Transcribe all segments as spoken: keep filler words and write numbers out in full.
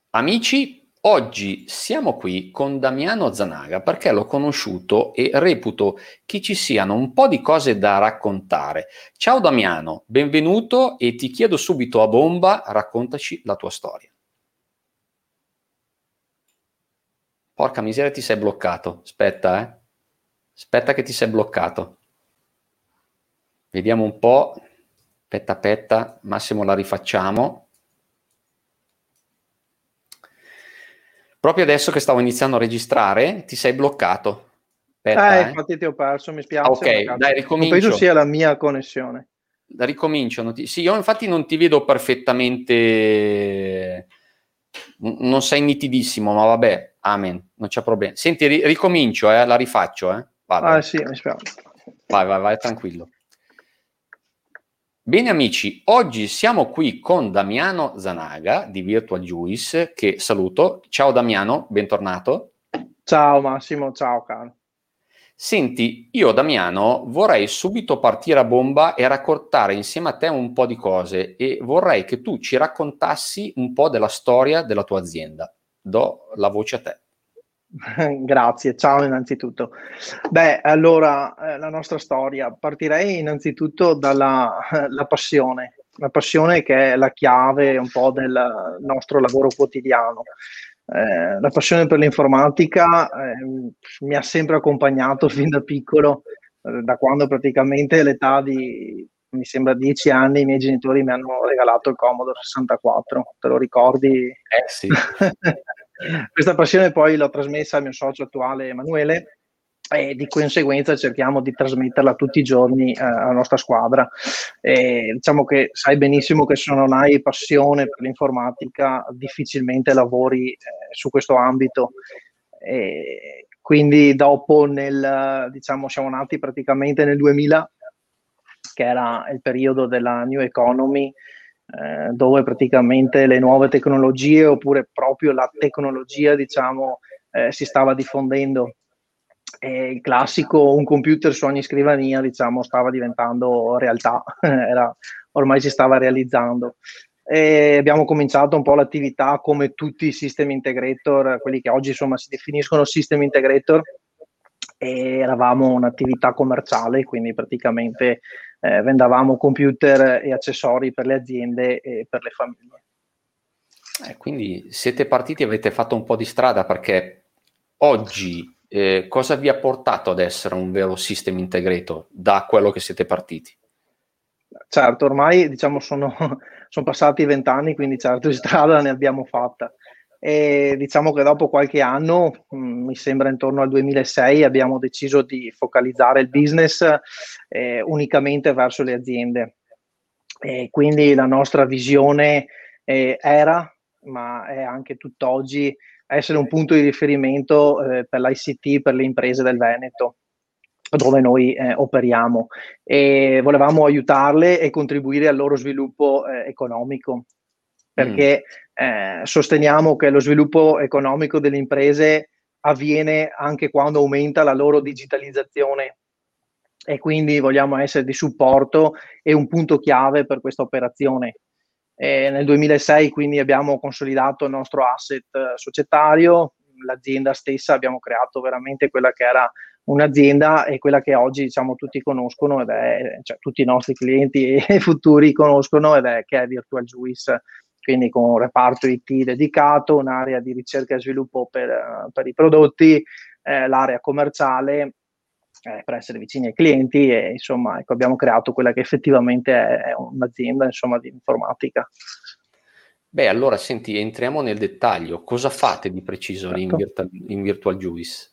Amici, oggi siamo qui con Damiano Zanaga perché l'ho conosciuto e reputo che ci siano un po' di cose da raccontare. Ciao Damiano, benvenuto e ti chiedo subito a bomba, raccontaci la tua storia. Porca miseria, ti sei bloccato. Aspetta, eh. Aspetta che ti sei bloccato. Vediamo un po'. Aspetta, aspetta. Massimo la rifacciamo. Proprio adesso che stavo iniziando a registrare, ti sei bloccato. Aspetta, Eh, eh. infatti ti ho perso, mi Ah, spiace. ok, Magari. dai, Non penso ricomincio. sia la mia connessione. Ricomincio. Non ti... Sì, io infatti non ti vedo perfettamente, non sei nitidissimo, ma vabbè, amen, non c'è problema. Senti, ri- ricomincio, eh, la rifaccio, eh. Vado, Ah eh. sì, mi spiace. Vai, vai, vai, tranquillo. Bene amici, oggi siamo qui con Damiano Zanaga di Virtual Juice, che saluto. Ciao Damiano, bentornato. Ciao Massimo, ciao caro. Senti, io Damiano vorrei subito partire a bomba e raccontare insieme a te un po' di cose e vorrei che tu ci raccontassi un po' della storia della tua azienda. Do la voce a te. Grazie, ciao innanzitutto. Beh, allora, eh, la nostra storia. Partirei innanzitutto dalla la passione, la passione che è la chiave un po' del nostro lavoro quotidiano. Eh, la passione per l'informatica eh, mi ha sempre accompagnato fin da piccolo, eh, da quando praticamente all'età di, mi sembra, dieci anni, i miei genitori mi hanno regalato il Commodore sessantaquattro. Te lo ricordi? Eh sì. Questa passione poi l'ho trasmessa al mio socio attuale Emanuele e di conseguenza cerchiamo di trasmetterla tutti i giorni eh, alla nostra squadra. E diciamo che sai benissimo che se non hai passione per l'informatica difficilmente lavori eh, su questo ambito. E quindi dopo nel, diciamo, siamo nati praticamente nel duemila, che era il periodo della New Economy, eh, dove praticamente le nuove tecnologie oppure proprio la tecnologia, diciamo, eh, si stava diffondendo. E il classico un computer su ogni scrivania, diciamo, stava diventando realtà, era, ormai si stava realizzando. E abbiamo cominciato un po' l'attività come tutti i system integrator, quelli che oggi insomma si definiscono system integrator, e eravamo un'attività commerciale, quindi praticamente eh, vendavamo computer e accessori per le aziende e per le famiglie. Eh, quindi siete partiti e avete fatto un po' di strada perché oggi eh, cosa vi ha portato ad essere un vero system integrator da quello che siete partiti? Certo, ormai diciamo sono, sono passati vent'anni, quindi certo di strada ne abbiamo fatta. E diciamo che dopo qualche anno, mh, mi sembra intorno al duemilasei, abbiamo deciso di focalizzare il business eh, unicamente verso le aziende. E quindi la nostra visione eh, era, ma è anche tutt'oggi, essere un punto di riferimento eh, per l'I C T, per le imprese del Veneto, dove noi eh, operiamo, e volevamo aiutarle e contribuire al loro sviluppo eh, economico, perché eh, sosteniamo che lo sviluppo economico delle imprese avviene anche quando aumenta la loro digitalizzazione, e quindi vogliamo essere di supporto e un punto chiave per questa operazione. E nel duemilasei quindi abbiamo consolidato il nostro asset societario, l'azienda stessa, abbiamo creato veramente quella che era un'azienda e quella che oggi diciamo tutti conoscono, ed è, cioè tutti i nostri clienti e futuri conoscono, ed è che è Virtual Juice, quindi con un reparto I T dedicato, un'area di ricerca e sviluppo per, per i prodotti, eh, l'area commerciale eh, per essere vicini ai clienti, e insomma ecco, abbiamo creato quella che effettivamente è, è un'azienda insomma di informatica. Beh, allora senti, entriamo nel dettaglio. Cosa fate di preciso lì in, Certo. Virtual, in Virtual Juice?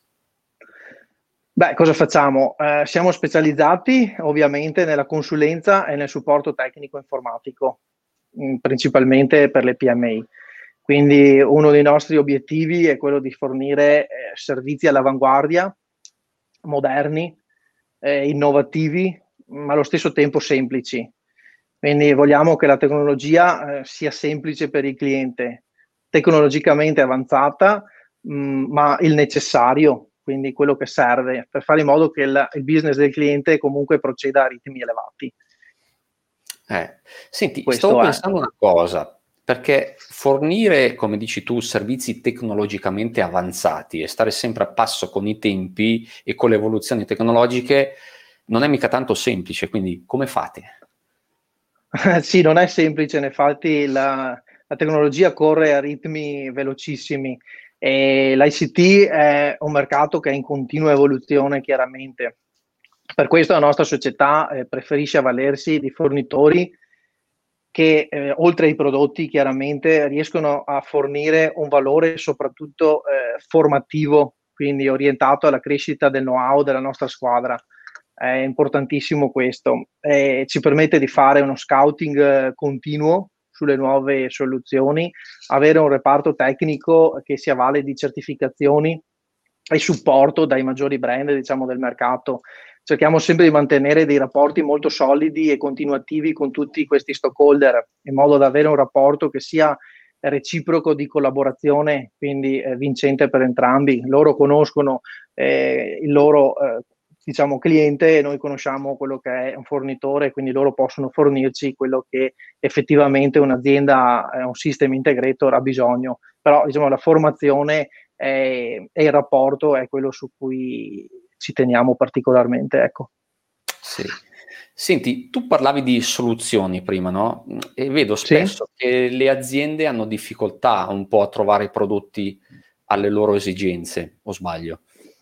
Beh, cosa facciamo? Eh, siamo specializzati ovviamente nella consulenza e nel supporto tecnico informatico, mh, principalmente per le P M I. Quindi uno dei nostri obiettivi è quello di fornire eh, servizi all'avanguardia, moderni, eh, innovativi, ma allo stesso tempo semplici. Quindi vogliamo che la tecnologia eh, sia semplice per il cliente, tecnologicamente avanzata, mh, ma il necessario, quindi quello che serve per fare in modo che il, il business del cliente comunque proceda a ritmi elevati. Eh, senti, stavo Questo è. pensando una cosa. perché fornire, come dici tu, servizi tecnologicamente avanzati e stare sempre a passo con i tempi e con le evoluzioni tecnologiche non è mica tanto semplice, quindi come fate? Sì, non è semplice, infatti la, la tecnologia corre a ritmi velocissimi e l'I C T è un mercato che è in continua evoluzione, chiaramente. Per questo la nostra società eh, preferisce avvalersi di fornitori che eh, oltre ai prodotti chiaramente riescono a fornire un valore soprattutto eh, formativo, quindi orientato alla crescita del know-how della nostra squadra. È importantissimo questo, eh, ci permette di fare uno scouting eh, continuo sulle nuove soluzioni, avere un reparto tecnico che si avvale di certificazioni e supporto dai maggiori brand, diciamo, del mercato. Cerchiamo sempre di mantenere dei rapporti molto solidi e continuativi con tutti questi stakeholder, in modo da avere un rapporto che sia reciproco di collaborazione, quindi eh, vincente per entrambi. Loro conoscono eh, il loro eh, diciamo cliente e noi conosciamo quello che è un fornitore, quindi loro possono fornirci quello che effettivamente un'azienda, eh, un system integrator ha bisogno. Però diciamo la formazione e, e il rapporto è quello su cui ci teniamo particolarmente, ecco. Sì. Senti, tu parlavi di soluzioni prima, no? E vedo Sì? spesso che le aziende hanno difficoltà un po' a trovare i prodotti alle loro esigenze, o sbaglio?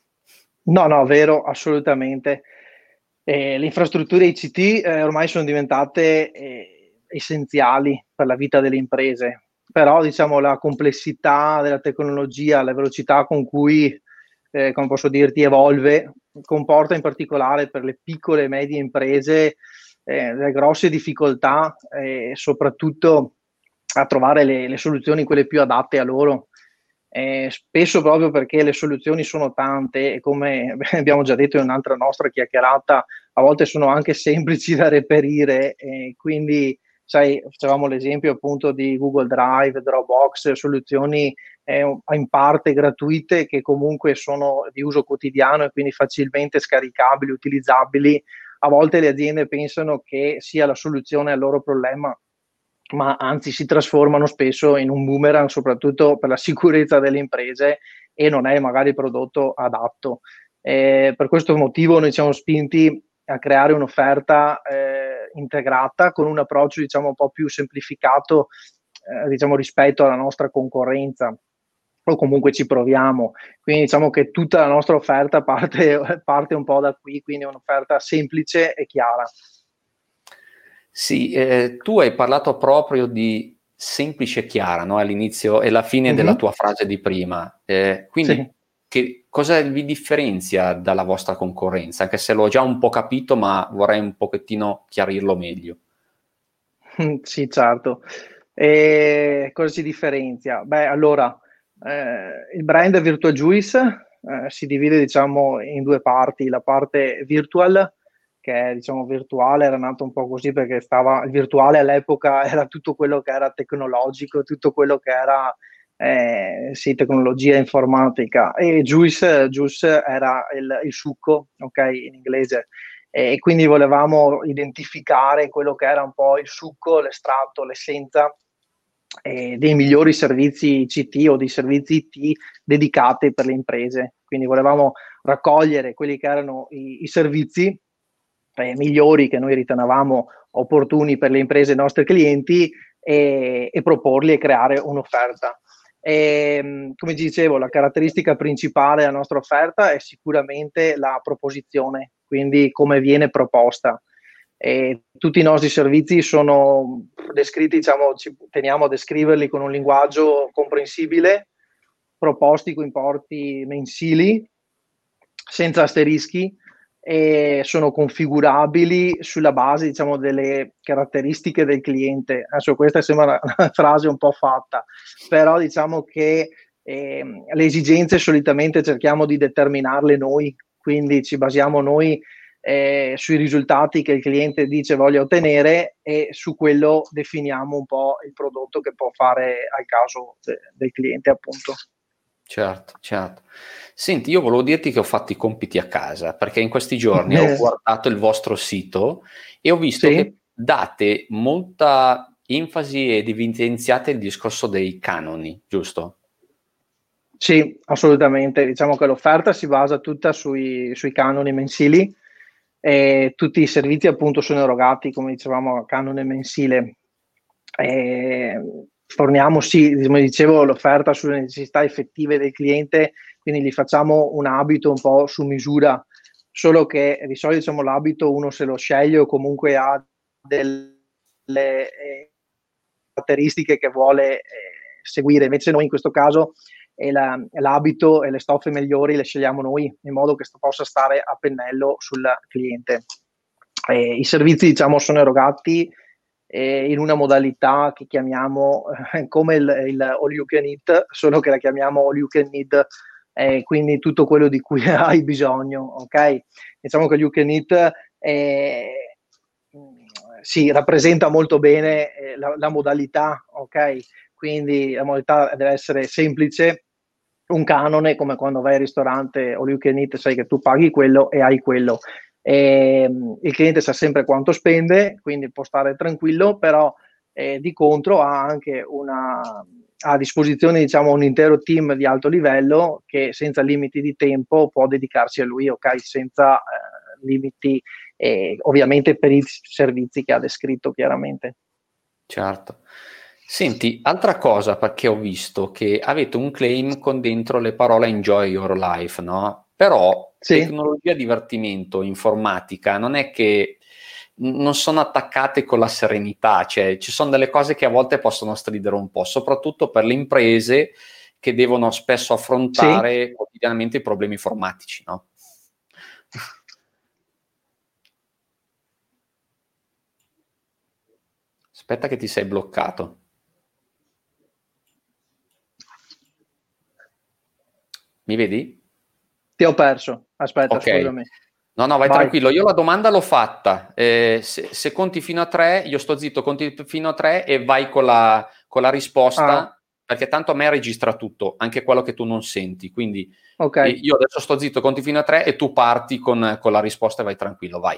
No, no, vero, assolutamente. Eh, le infrastrutture I C T eh, ormai sono diventate eh, essenziali per la vita delle imprese, però diciamo la complessità della tecnologia, la velocità con cui, eh, come posso dirti, evolve, comporta in particolare per le piccole e medie imprese eh, delle grosse difficoltà, eh, soprattutto a trovare le, le soluzioni quelle più adatte a loro. Eh, spesso proprio perché le soluzioni sono tante e come abbiamo già detto in un'altra nostra chiacchierata, a volte sono anche semplici da reperire e quindi, sai, facevamo l'esempio appunto di Google Drive, Dropbox, soluzioni eh, in parte gratuite che comunque sono di uso quotidiano e quindi facilmente scaricabili, utilizzabili. A volte le aziende pensano che sia la soluzione al loro problema, ma anzi si trasformano spesso in un boomerang, soprattutto per la sicurezza delle imprese, e non è magari il prodotto adatto. Eh, per questo motivo noi siamo spinti a creare un'offerta eh, integrata con un approccio diciamo un po' più semplificato eh, diciamo rispetto alla nostra concorrenza, o comunque ci proviamo. Quindi diciamo che tutta la nostra offerta parte, parte un po' da qui, quindi è un'offerta semplice e chiara. Sì, eh, tu hai parlato proprio di semplice e chiara, no? All'inizio e alla fine Mm-hmm. della tua frase di prima. Eh, quindi Sì. che, cosa vi differenzia dalla vostra concorrenza? Anche se l'ho già un po' capito, ma vorrei un pochettino chiarirlo meglio. Sì, certo. E cosa si differenzia? Beh, allora, eh, il brand Virtual Juice eh, si divide, diciamo, in due parti. La parte virtual, che è, diciamo, virtuale, era nato un po' così perché stava, il virtuale all'epoca era tutto quello che era tecnologico, tutto quello che era, eh, sì, tecnologia informatica. E Juice, Juice era il, il succo, ok, in inglese. E quindi volevamo identificare quello che era un po' il succo, l'estratto, l'essenza eh, dei migliori servizi I C T o dei servizi I T dedicati per le imprese. Quindi volevamo raccogliere quelli che erano i, i servizi eh, migliori che noi ritenevamo opportuni per le imprese nostre clienti e, e proporli e creare un'offerta. E, come dicevo, la caratteristica principale della nostra offerta è sicuramente la proposizione, quindi come viene proposta. E tutti i nostri servizi sono descritti, diciamo, ci teniamo a descriverli con un linguaggio comprensibile, proposti con importi mensili, senza asterischi, e sono configurabili sulla base, diciamo, delle caratteristiche del cliente. Adesso questa sembra una, una frase un po' fatta, però diciamo che eh, le esigenze solitamente cerchiamo di determinarle noi, quindi ci basiamo noi eh, sui risultati che il cliente dice voglia ottenere e su quello definiamo un po' il prodotto che può fare al caso de- del cliente, appunto. Certo, certo. Senti, io volevo dirti che ho fatto i compiti a casa, perché in questi giorni ho guardato il vostro sito e ho visto Sì. che date molta enfasi ed evidenziate il discorso dei canoni, giusto? Sì, assolutamente. Diciamo che l'offerta si basa tutta sui, sui canoni mensili e tutti i servizi appunto sono erogati, come dicevamo, a canone mensile. E forniamo, sì, come dicevo, l'offerta sulle necessità effettive del cliente, quindi gli facciamo un abito un po' su misura, solo che di solito diciamo, l'abito uno se lo sceglie o comunque ha delle eh, caratteristiche che vuole eh, seguire, invece noi in questo caso e la, l'abito e le stoffe migliori le scegliamo noi in modo che possa stare a pennello sul cliente. Eh, I servizi diciamo sono erogati eh, in una modalità che chiamiamo eh, come il, il all you can eat, solo che la chiamiamo all you can need, eh, quindi tutto quello di cui hai bisogno, ok? Diciamo che you can eat eh, si rappresenta molto bene eh, la, la modalità, ok? Quindi la modalità deve essere semplice, un canone come quando vai al ristorante all you can eat, sai che tu paghi quello e hai quello. E, il cliente sa sempre quanto spende, quindi può stare tranquillo, però eh, di contro ha anche una, ha a disposizione diciamo, un intero team di alto livello che senza limiti di tempo può dedicarsi a lui, ok? Senza eh, limiti, eh, ovviamente per i servizi che ha descritto chiaramente. Certo. Senti, altra cosa, perché ho visto che avete un claim con dentro le parole enjoy your life, no? Però Sì. tecnologia, divertimento, informatica, non è che non sono attaccate con la serenità, cioè ci sono delle cose che a volte possono stridere un po', soprattutto per le imprese che devono spesso affrontare sì. quotidianamente i problemi informatici, no? Aspetta che ti sei bloccato. Mi vedi? Ti ho perso, aspetta, okay. Scusami. No, no, vai, vai tranquillo, io la domanda l'ho fatta, eh, se, se conti fino a tre, io sto zitto, conti fino a tre e vai con la, con la risposta, ah. perché tanto a me registra tutto, anche quello che tu non senti, quindi okay. io adesso sto zitto, conti fino a tre e tu parti con, con la risposta e vai tranquillo, vai.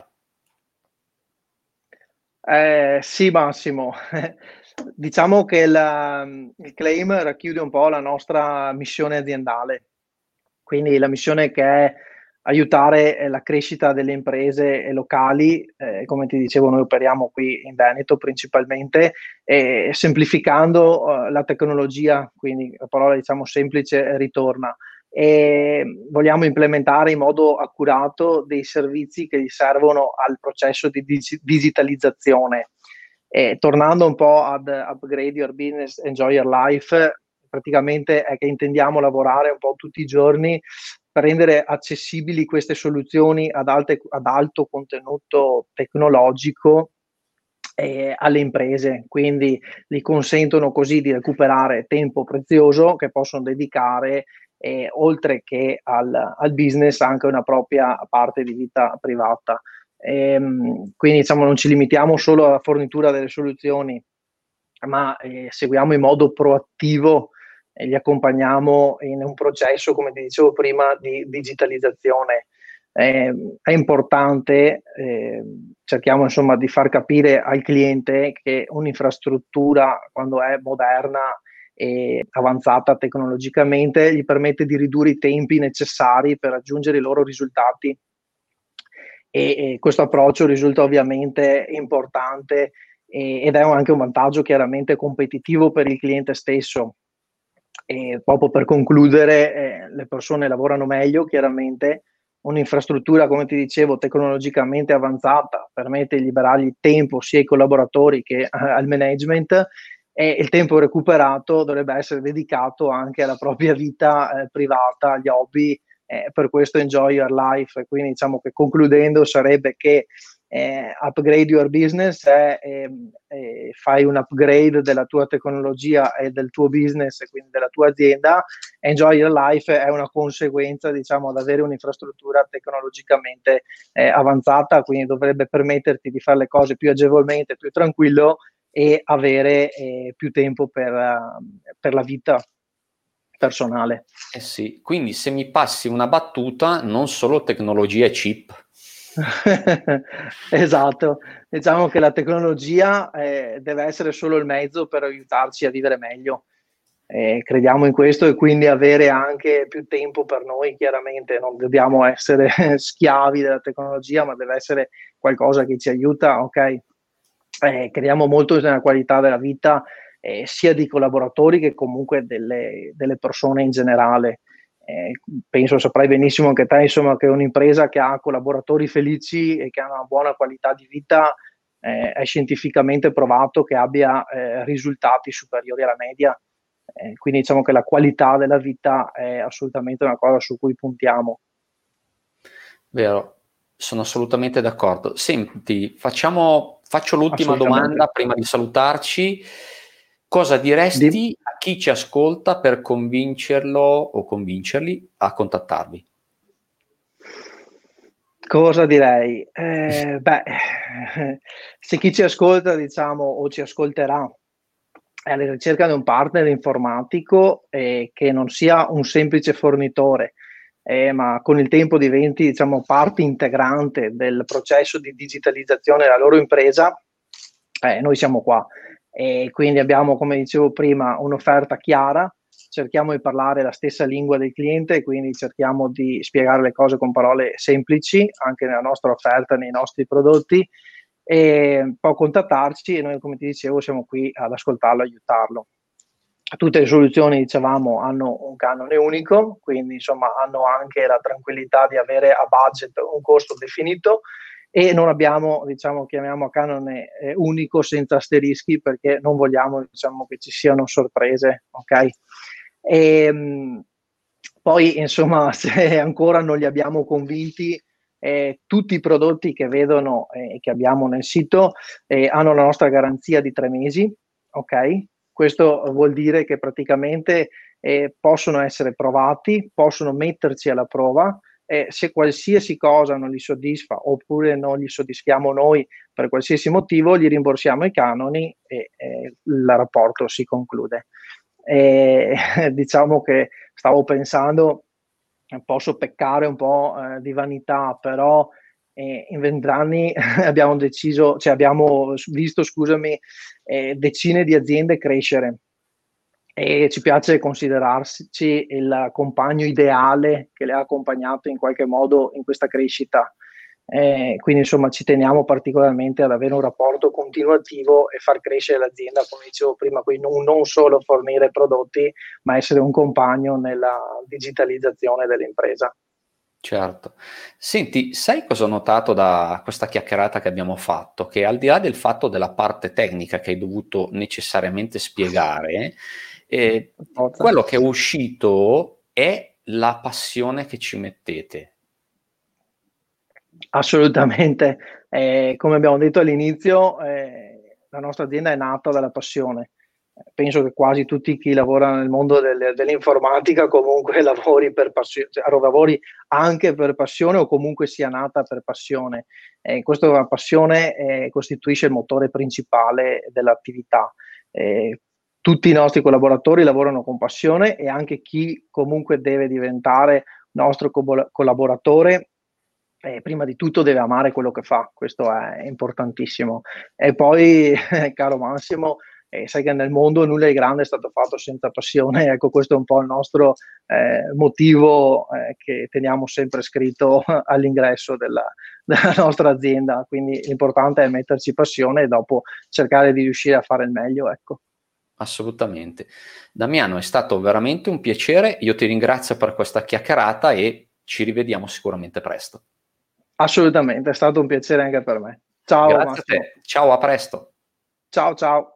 Eh, sì, Massimo. Diciamo che la, il claim racchiude un po' la nostra missione aziendale, quindi la missione che è aiutare la crescita delle imprese locali, eh, come ti dicevo noi operiamo qui in Veneto principalmente, e semplificando uh, la tecnologia, quindi la parola diciamo semplice ritorna, e vogliamo implementare in modo accurato dei servizi che gli servono al processo di dig- digitalizzazione. E tornando un po' ad Upgrade Your Business, Enjoy Your Life, praticamente è che intendiamo lavorare un po' tutti i giorni per rendere accessibili queste soluzioni ad, alte, ad alto contenuto tecnologico eh, alle imprese, quindi gli consentono così di recuperare tempo prezioso che possono dedicare eh, oltre che al, al business anche una propria parte di vita privata. Ehm, quindi diciamo non ci limitiamo solo alla fornitura delle soluzioni, ma eh, seguiamo in modo proattivo e li accompagniamo in un processo, come ti dicevo prima, di digitalizzazione. Eh, è importante, eh, cerchiamo insomma di far capire al cliente che un'infrastruttura, quando è moderna e avanzata tecnologicamente, gli permette di ridurre i tempi necessari per raggiungere i loro risultati. E, e questo approccio risulta ovviamente importante e, ed è anche un vantaggio chiaramente competitivo per il cliente stesso. E proprio per concludere, eh, le persone lavorano meglio, chiaramente. Un'infrastruttura, come ti dicevo, tecnologicamente avanzata permette di liberargli tempo sia ai collaboratori che eh, al management, e il tempo recuperato dovrebbe essere dedicato anche alla propria vita eh, privata, agli hobby. Eh, per questo enjoy your life. Quindi diciamo che concludendo sarebbe che eh, upgrade your business è eh, eh, fai un upgrade della tua tecnologia e del tuo business e quindi della tua azienda. Enjoy your life è una conseguenza diciamo ad avere un'infrastruttura tecnologicamente eh, avanzata, quindi dovrebbe permetterti di fare le cose più agevolmente, più tranquillo e avere eh, più tempo per, uh, per la vita personale. Eh sì, quindi se mi passi una battuta, non solo tecnologia e chip. Esatto, diciamo che la tecnologia eh, deve essere solo il mezzo per aiutarci a vivere meglio. Eh, crediamo in questo e quindi avere anche più tempo per noi, chiaramente non dobbiamo essere schiavi della tecnologia, ma deve essere qualcosa che ci aiuta, ok? Eh, crediamo molto nella qualità della vita eh, sia di collaboratori che comunque delle, delle persone in generale. Eh, penso saprai benissimo anche te, insomma, che un'impresa che ha collaboratori felici e che ha una buona qualità di vita eh, è scientificamente provato che abbia eh, risultati superiori alla media. Eh, quindi diciamo che la qualità della vita è assolutamente una cosa su cui puntiamo. Vero, sono assolutamente d'accordo. Senti, facciamo, faccio l'ultima domanda prima di salutarci. Cosa diresti Di... a chi ci ascolta per convincerlo o convincerli a contattarvi? Cosa direi? Eh, beh, se chi ci ascolta, diciamo, o ci ascolterà è alla ricerca di un partner informatico eh, che non sia un semplice fornitore, eh, ma con il tempo diventi, diciamo, parte integrante del processo di digitalizzazione della loro impresa, eh, noi siamo qua. E quindi abbiamo, come dicevo prima, un'offerta chiara, cerchiamo di parlare la stessa lingua del cliente, quindi cerchiamo di spiegare le cose con parole semplici, anche nella nostra offerta, nei nostri prodotti, e può contattarci e noi, come ti dicevo, siamo qui ad ascoltarlo, aiutarlo. Tutte le soluzioni, dicevamo, hanno un canone unico, quindi insomma hanno anche la tranquillità di avere a budget un costo definito e non abbiamo, diciamo, chiamiamo a canone eh, unico senza asterischi perché non vogliamo, diciamo, che ci siano sorprese, ok? E, mh, poi, insomma, se ancora non li abbiamo convinti, eh, tutti i prodotti che vedono e eh, che abbiamo nel sito eh, hanno la nostra garanzia di tre mesi, ok? Questo vuol dire che praticamente eh, possono essere provati, possono metterci alla prova. Eh, se qualsiasi cosa non li soddisfa oppure non li soddisfiamo noi per qualsiasi motivo, gli rimborsiamo i canoni e eh, il rapporto si conclude. E, diciamo che stavo pensando, posso peccare un po' eh, di vanità, però eh, in vent'anni abbiamo deciso, cioè abbiamo visto, scusami, eh, decine di aziende crescere e ci piace considerarci il compagno ideale che le ha accompagnato in qualche modo in questa crescita. Eh, quindi insomma ci teniamo particolarmente ad avere un rapporto continuativo e far crescere l'azienda, come dicevo prima, quindi non, non solo fornire prodotti, ma essere un compagno nella digitalizzazione dell'impresa. Certo. Senti, sai cosa ho notato da questa chiacchierata che abbiamo fatto? Che al di là del fatto della parte tecnica che hai dovuto necessariamente spiegare, eh, quello che è uscito è la passione che ci mettete. Assolutamente. Eh, come abbiamo detto all'inizio, eh, la nostra azienda è nata dalla passione. Penso che quasi tutti chi lavora nel mondo del, dell'informatica comunque lavori per passione, cioè, lavori anche per passione o comunque sia nata per passione. Eh, questa la passione eh, costituisce il motore principale dell'attività. Eh, tutti i nostri collaboratori lavorano con passione e anche chi comunque deve diventare nostro co- collaboratore eh, prima di tutto deve amare quello che fa, questo è importantissimo. E poi, caro Massimo, eh, sai che nel mondo nulla di grande è stato fatto senza passione, ecco questo è un po' il nostro eh, motivo eh, che teniamo sempre scritto all'ingresso della, della nostra azienda, quindi l'importante è metterci passione e dopo cercare di riuscire a fare il meglio, ecco. Assolutamente. Damiano, è stato veramente un piacere, io ti ringrazio per questa chiacchierata e ci rivediamo sicuramente presto. Assolutamente, è stato un piacere anche per me. Ciao Grazie Massimo. a te, ciao, a presto. Ciao ciao.